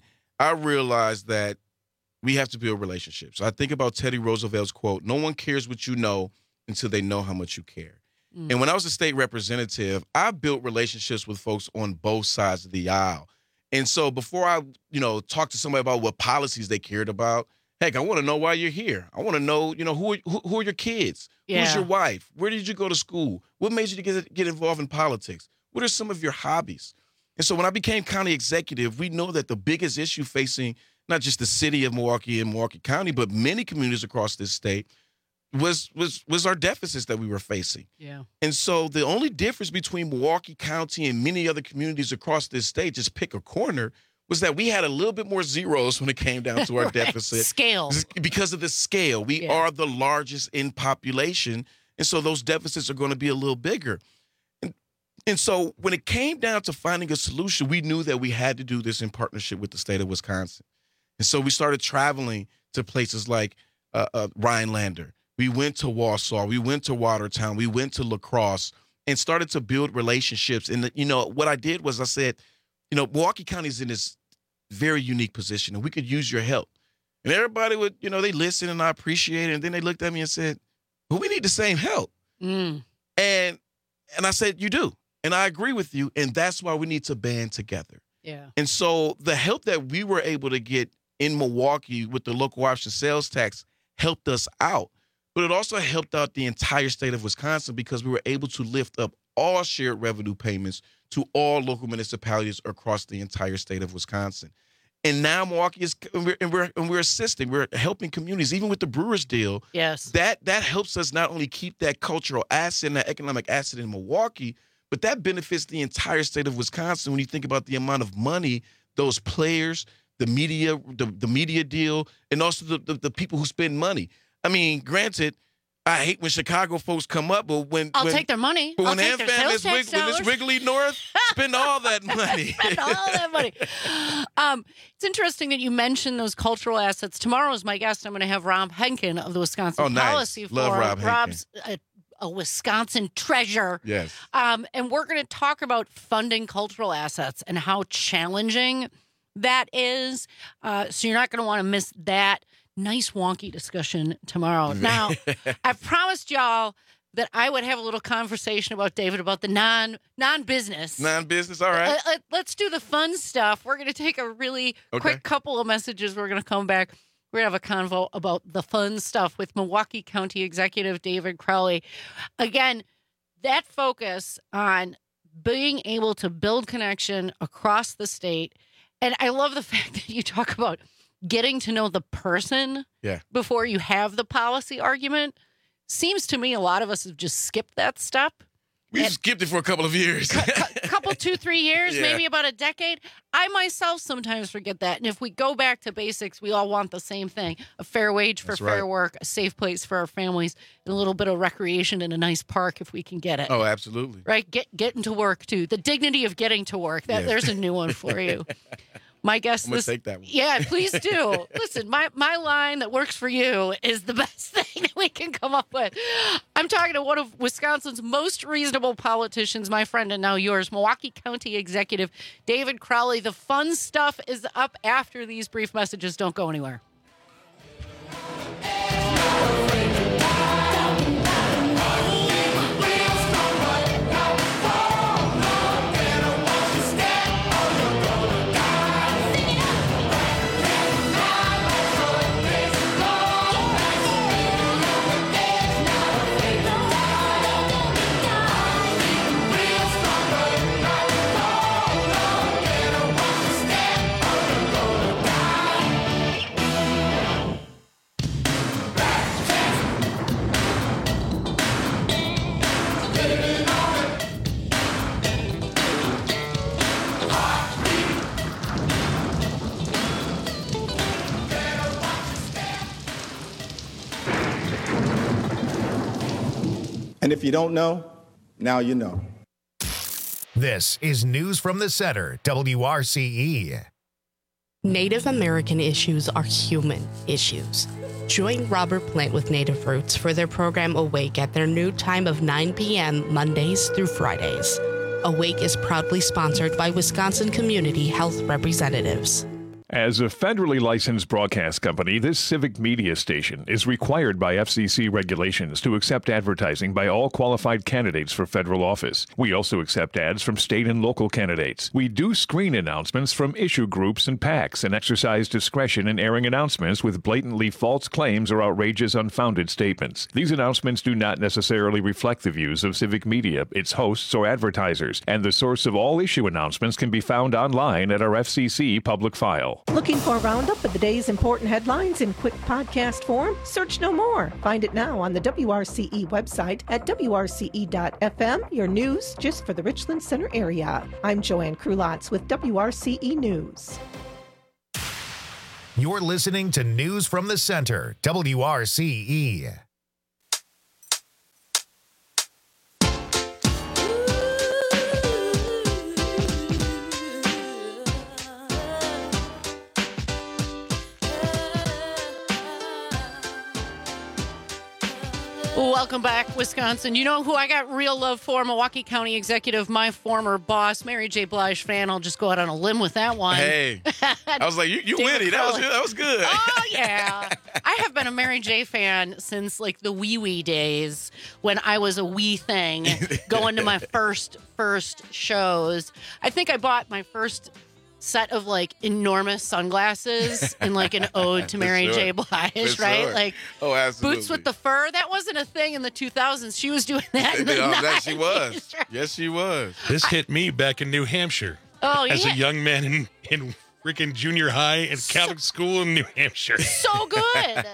I realized that we have to build relationships. I think about Teddy Roosevelt's quote, "No one cares what you know until they know how much you care." And when I was a state representative, I built relationships with folks on both sides of the aisle. And so before I, talk to somebody about what policies they cared about, heck, I want to know why you're here. I want to know, who are your kids? Yeah. Who's your wife? Where did you go to school? What made you get involved in politics? What are some of your hobbies? And so when I became county executive, we know that the biggest issue facing not just the city of Milwaukee and Milwaukee County, but many communities across this state was our deficits that we were facing. Yeah. And so the only difference between Milwaukee County and many other communities across this state, just pick a corner, was that we had a little bit more zeros when it came down to our Right. deficit. Scale. Because of the scale. We are the largest in population, and so those deficits are going to be a little bigger. And so when it came down to finding a solution, we knew that we had to do this in partnership with the state of Wisconsin. And so we started traveling to places like Rhinelander. We went to Wausau. We went to Watertown. We went to La Crosse and started to build relationships. And, what I did was I said, Milwaukee County is in this very unique position, and we could use your help. And everybody would, they listened, and I appreciate it. And then they looked at me and said, well, we need the same help. And I said, you do. And I agree with you. And that's why we need to band together. Yeah. And so the help that we were able to get in Milwaukee with the local option sales tax helped us out. But it also helped out the entire state of Wisconsin because we were able to lift up all shared revenue payments to all local municipalities across the entire state of Wisconsin. And now Milwaukee is, and we're assisting, we're helping communities, even with the Brewers deal. Yes. That helps us not only keep that cultural asset and that economic asset in Milwaukee, but that benefits the entire state of Wisconsin when you think about the amount of money those players, the media deal, and also the people who spend money. I mean, granted, I hate when Chicago folks come up, but I'll take their money. But I'll when take their sales tax dollars. this Wrigley North, spend all that money. Spend all that money. It's interesting that you mentioned those cultural assets. Tomorrow is my guest. I'm going to have Rob Henkin of the Wisconsin Policy Forum. Love Rob Henkin. Rob's a Wisconsin treasure. Yes. And we're going to talk about funding cultural assets and how challenging that is. So you're not going to want to miss that nice wonky discussion tomorrow. Now, I promised y'all that I would have a little conversation about David about the non-business. Non-business, all right. Let's do the fun stuff. We're going to take a really quick couple of messages. We're going to come back. We're going to have a convo about the fun stuff with Milwaukee County Executive David Crowley. Again, that focus on being able to build connection across the state. And I love the fact that you talk about getting to know the person before you have the policy argument. Seems to me a lot of us have just skipped that step. We skipped it for a couple of years. Couple, 2-3 years, maybe about a decade. I myself sometimes forget that. And if we go back to basics, we all want the same thing. A fair wage for fair work, a safe place for our families, and a little bit of recreation in a nice park if we can get it. Oh, absolutely. Right? Getting to work, too. The dignity of getting to work. There's a new one for you. My guest, I'm going to take that one. Yeah, please do. Listen, my line that works for you is the best thing that we can come up with. I'm talking to one of Wisconsin's most reasonable politicians, my friend, and now yours, Milwaukee County Executive David Crowley. The fun stuff is up after these brief messages. Don't go anywhere. And if you don't know, now you know. This is News from the Center, WRCE. Native American issues are human issues. Join Robert Plant with Native Roots for their program Awake at their new time of 9 p.m. Mondays through Fridays. Awake is proudly sponsored by Wisconsin Community Health Representatives. As a federally licensed broadcast company, this civic media station is required by FCC regulations to accept advertising by all qualified candidates for federal office. We also accept ads from state and local candidates. We do screen announcements from issue groups and PACs and exercise discretion in airing announcements with blatantly false claims or outrageous unfounded statements. These announcements do not necessarily reflect the views of civic media, its hosts, or advertisers, and the source of all issue announcements can be found online at our FCC public file. Looking for a roundup of the day's important headlines in quick podcast form? Search no more. Find it now on the WRCE website at WRCE.FM, your news just for the Richland Center area. I'm Joanne Krulotz with WRCE News. You're listening to News from the Center, WRCE. Welcome back, Wisconsin. You know who I got real love for? Milwaukee County Executive, my former boss, Mary J. Blige fan. I'll just go out on a limb with that one. Hey, I was like, you witty. That was good. Oh, yeah. I have been a Mary J. fan since, like, the wee days when I was a wee thing, going to my first shows. I think I bought my first set of like enormous sunglasses and like an ode to Mary J. Blige, right? Sure. Like absolutely. Boots with the fur. That wasn't a thing in the 2000s. She was doing that in the 90s. That she was. Right? Yes, she was. This hit me back in New Hampshire. Oh, yeah. As a young man in freaking junior high and Catholic school in New Hampshire. So good.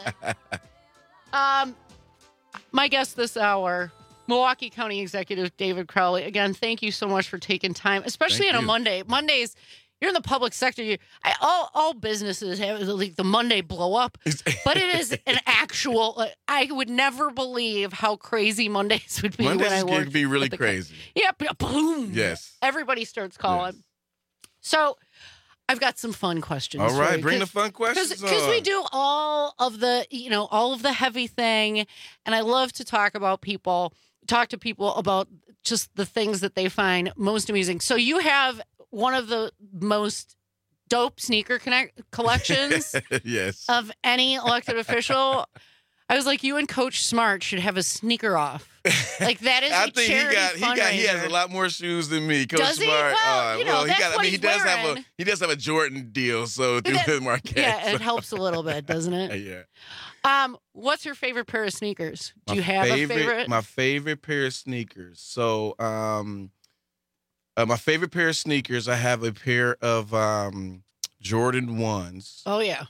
My guest this hour, Milwaukee County Executive David Crowley. Again, thank you so much for taking time, especially on a Monday. Mondays, you're in the public sector. All businesses have like the Monday blow up, but it is an actual. I would never believe how crazy Mondays would be. Mondays when I can be really crazy. Yeah, boom. Yes. Everybody starts calling. Yes. So, I've got some fun questions. All right, bring the fun questions. Because we do all of the heavy thing, and I love to talk to people about just the things that they find most amusing. So you have one of the most dope sneaker collections yes. of any elected official. I was like, you and Coach Smart should have a sneaker off. Like that is I a charity fundraiser. He has a lot more shoes than me. Coach Does he? Smart. Well, he does have a Jordan deal, so through the Marquette. Yeah, it helps a little bit, doesn't it? Yeah. What's your favorite pair of sneakers? Do you have a favorite? My favorite pair of sneakers. So, my favorite pair of sneakers, I have a pair of Jordan 1s. Oh yeah.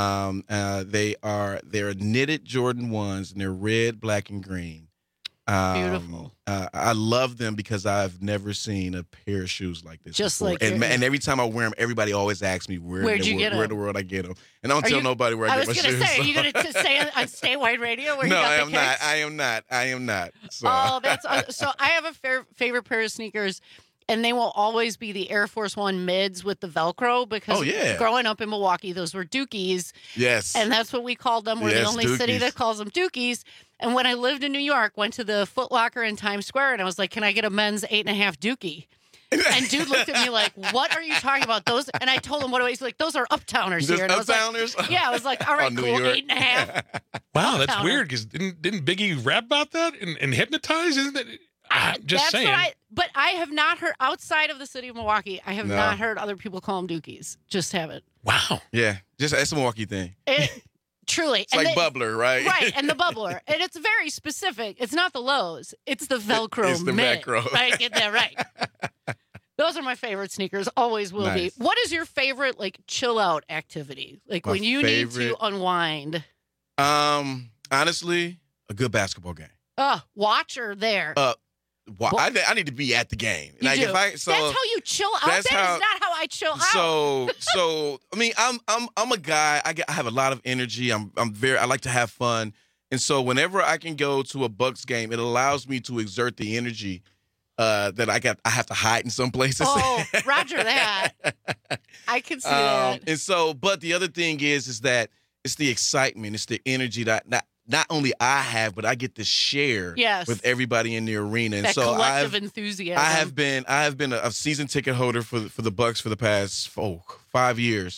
They're knitted Jordan 1s, and they're red, black, and green. Beautiful. I love them because I've never seen a pair of shoes like this. Just before. like and every time I wear them, everybody always asks me where in the world I get them, and I don't tell nobody where I get my shoes. I was going to say, are you going to say on Statewide Radio where you got the kicks? I am not. So. Oh, that's so. I have a favorite pair of sneakers. And they will always be the Air Force One mids with the Velcro because growing up in Milwaukee, those were Dookies. Yes. And that's what we called them. We're the only city that calls them Dookies. And when I lived in New York, went to the Foot Locker in Times Square, and I was like, can I get a men's 8.5 Dookie? And dude looked at me like, what are you talking about? Those? And I told him, what do I? He's like, those are Uptowners here. And I was Uptowners? Like, yeah, I was like, all right, cool, 8.5. Wow, that's weird because didn't Biggie rap about that and hypnotize? Isn't that? Just saying. But I have not heard, outside of the city of Milwaukee, I have not heard other people call them Dookies. Just haven't. Wow. Yeah, that's a Milwaukee thing. Truly. It's like Bubbler, right? Right, and the Bubbler. And it's very specific. It's not the Lows. It's the Velcro It's the Velcro. Right, get that right. Those are my favorite sneakers. Always will be. What is your favorite, like, chill-out activity? Like, when you need to unwind? Honestly, a good basketball game. Watch or there? I need to be at the game. You like do. That's how you chill out. That is not how I chill out. So I mean, I'm a guy. I have a lot of energy. I like to have fun, and so whenever I can go to a Bucks game, it allows me to exert the energy that I have to hide in some places. Oh, Roger that. I can see that. And so, but the other thing is that it's the excitement, it's the energy that not only I have, but I get to share with everybody in the arena. And that so collective enthusiasm. I have been a season ticket holder for the Bucks for the past 5 years.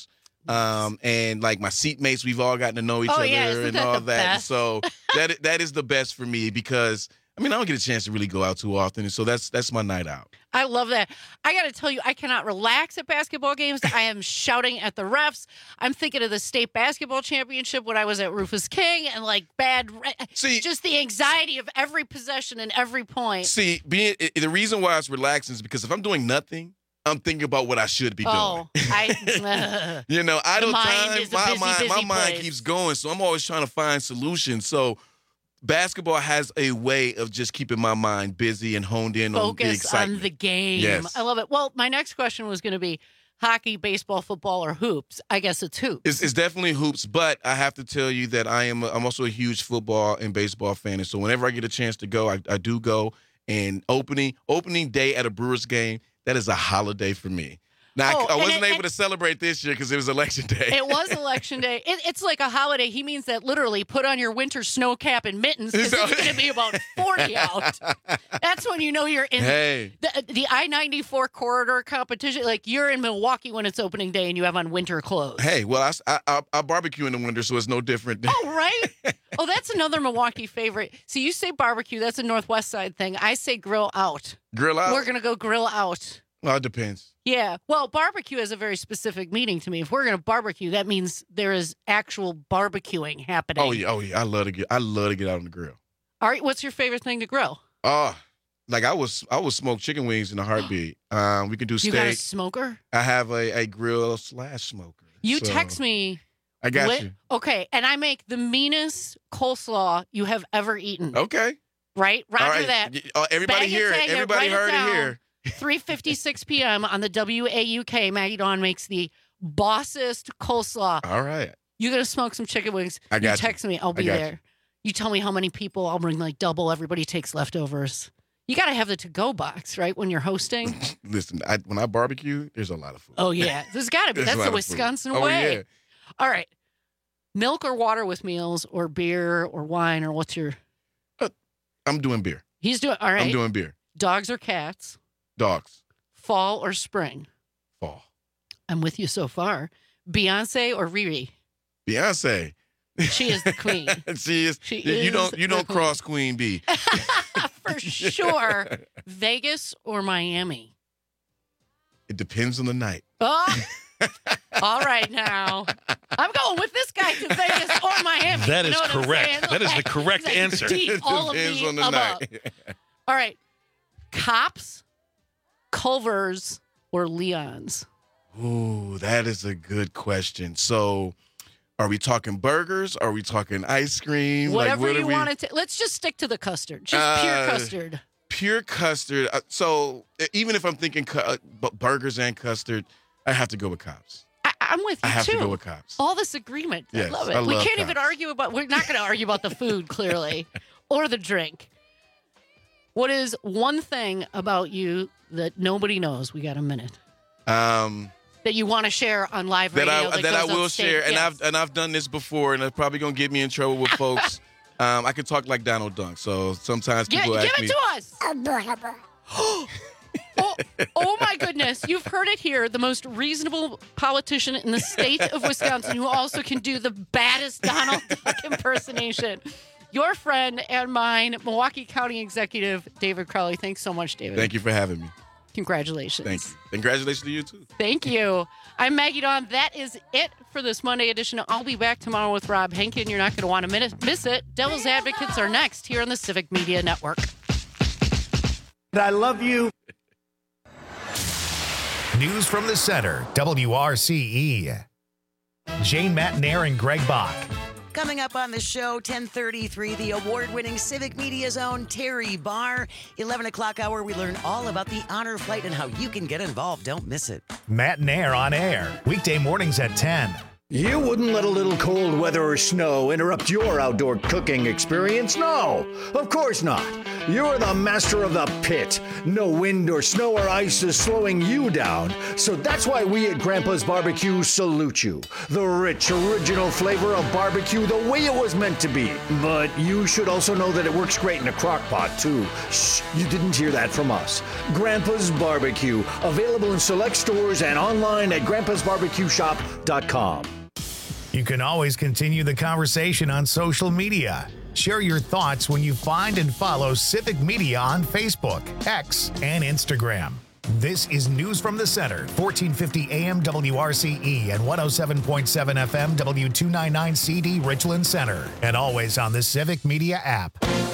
And like my seatmates, we've all gotten to know each Oh, other yeah, isn't and that all the that. And best? so that is the best for me because I mean I don't get a chance to really go out too often, and so that's my night out. I love that. I got to tell you, I cannot relax at basketball games. I am shouting at the refs. I'm thinking of the state basketball championship when I was at Rufus King and like just the anxiety of every possession and every point. See, the reason why it's relaxing is because if I'm doing nothing, I'm thinking about what I should be doing. I You know, idle time, is a busy my mind place. keeps going, so I'm always trying to find solutions. So basketball has a way of just keeping my mind busy and honed in on the Focus excitement. on the game. Yes. I love it. Well, my next question was going to be hockey, baseball, football, or hoops. I guess it's hoops. It's definitely hoops, but I have to tell you that I'm also a huge football and baseball fan, and so whenever I get a chance to go, I do go. And opening day at a Brewers game, that is a holiday for me. Now, I wasn't able to celebrate this year because it was election day. It was election day. It's like a holiday. He means that literally put on your winter snow cap and mittens because it's going to be about 40 out. That's when you know you're in the I-94 corridor competition. Like you're in Milwaukee when it's opening day and you have on winter clothes. Hey, well, I barbecue in the winter, so it's no different. Oh, right? Oh, that's another Milwaukee favorite. So you say barbecue. That's a Northwest side thing. I say grill out. Grill out? We're going to go grill out. Well, it depends. Yeah. Well, barbecue has a very specific meaning to me. If we're going to barbecue, that means there is actual barbecuing happening. Oh yeah. I love to get out on the grill. All right. What's your favorite thing to grill? Like I was smoke chicken wings in a heartbeat. We can do steak. You got a smoker? I have a grill / smoker. You So, text me. I got you. Okay. And I make the meanest coleslaw you have ever eaten. Okay. Right? Roger All right. that. Everybody Bag hear it. tag Everybody write heard down. it here. 3:56 p.m. on the WAUK. Maggie Dawn makes the bossest coleslaw. All right. You gonna smoke some chicken wings? I got you. Text me. I'll be got there. You tell me how many people. I'll bring like double. Everybody takes leftovers. You got to have the to-go box, right? When you're hosting. Listen, when I barbecue, there's a lot of food. Oh yeah, there's got to be. There's a That's lot the of food. Wisconsin Oh, way. yeah. All right. Milk or water with meals, or beer or wine, or what's your? I'm doing beer. He's doing all right. I'm doing beer. Dogs or cats? Dogs. Fall or spring? Fall. I'm with you so far. Beyonce or Riri? Beyonce. She is the queen. She is. She you is don't cross Queen Bee. For sure. Vegas or Miami? It depends on the night. Oh, all right now. I'm going with this guy to Vegas or Miami. That You is know what I'm correct. saying? That is the Like, correct it's like answer. deep, It all of depends the on the above. night. All right. Cops, Culver's, or Leon's? Ooh, that is a good question. So, are we talking burgers? Are we talking ice cream? Whatever what you are we- want to. Let's just stick to the custard. Just pure custard. Pure custard. So, even if I'm thinking burgers and custard, I have to go with Cops. I'm with you I have too. to go with Cops. All this agreement. Yes, I love it. I We love can't even Cops. argue about. We're not going to argue about the food clearly, or the drink. What is one thing about you that nobody knows? We got a minute. That you want to share on live radio that I goes will on stage? share, and Yes. I've done this before, and it's probably gonna get me in trouble with folks. I can talk like Donald Duck, so sometimes people Give ask it me. to us. Oh my goodness. You've heard it here. The most reasonable politician in the state of Wisconsin who also can do the baddest Donald Duck impersonation. Your friend and mine, Milwaukee County Executive David Crowley. Thanks so much, David. Thank you for having me. Congratulations. Thank you. Congratulations to you too. Thank you. I'm Maggie Dawn. That is it for this Monday edition. I'll be back tomorrow with Rob Henkin. You're not going to want to miss it. Devil's Advocates are next here on the Civic Media Network. I love you. News from the center, WRCE. Jane Matnair and Greg Bach. Coming up on the show, 10:33, the award-winning Civic Media's own Terry Barr. 11 o'clock hour, we learn all about the honor flight and how you can get involved. Don't miss it. Matnair on air, weekday mornings at 10. You wouldn't let a little cold weather or snow interrupt your outdoor cooking experience? No, of course not. You're the master of the pit. No wind or snow or ice is slowing you down. So that's why we at Grandpa's Barbecue salute you. The rich, original flavor of barbecue the way it was meant to be. But you should also know that it works great in a crock pot, too. Shh, you didn't hear that from us. Grandpa's Barbecue, available in select stores and online at grandpasbarbecueshop.com. You can always continue the conversation on social media. Share your thoughts when you find and follow Civic Media on Facebook, X, and Instagram. This is News from the Center, 1450 AM WRCE and 107.7 FM W299CD Richland Center, and always on the Civic Media app.